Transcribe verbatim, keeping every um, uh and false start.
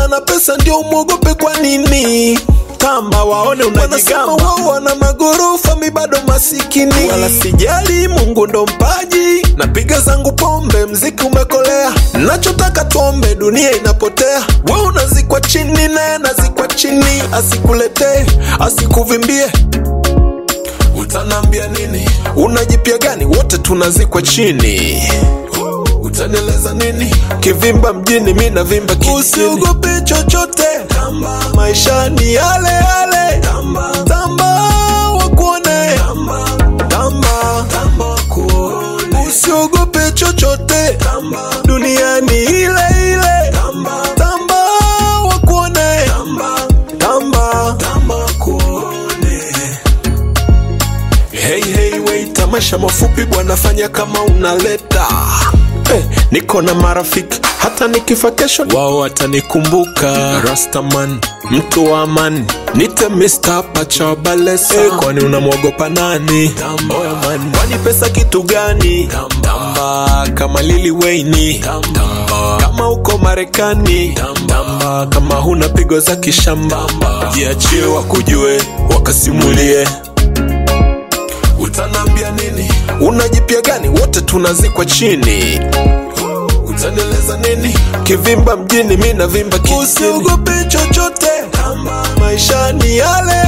na pesa ndio umwogope kwa nini? Tamba waone unajigamba. Wanasema wao wana magorofa mi bado masikini. Wala sijali Mungu ndo mpaji. Napiga zangu pombe mziki umekolea. Nachotaka tuombe dunia inapotea. Wewe unazikwa chini naye nazikwa chini. Asikuletee, asikuvimbie. Utanambia nini? Unajipia gani? Wote tunazikwa chini. Utanieleza nini? Kivimba mjini mi na vimba kijijini. Usiogope chochote. Tamba. Maisha ni yale yale. Tamba. Tamba wakuone. Tamba. Tamba. Tamba wakuone. Usiogope chochote. Tamba. Dunia ni ile ile. Tamba. Tamba wakuone. Tamba. Tamba. Tamba wakuone. Hey hey wait, tamasha mafupi bwana, fanya kama unaleta. Hey, niko na marafiki hata nikifa kesho wao watanikumbuka. Rastaman, mtu wa amani, nite mister Pacha Balesa. Hey, kwani unamwogopa nani? Tamba. Oya man, kwani pesa kitu gani? Tamba. Tamba kama Lil Wayne. Tamba kama uko Marekani. Tamba kama huna pigo za kishamba. Jiachie wakujue, wakasimulie. Utanambia nini? Unajipia gani? Wote tunazikwa chini. Utanieleza nini? Kivimba mjini mi na vimba kijijini. Usiogope chochote. Tamba. Maisha ni yale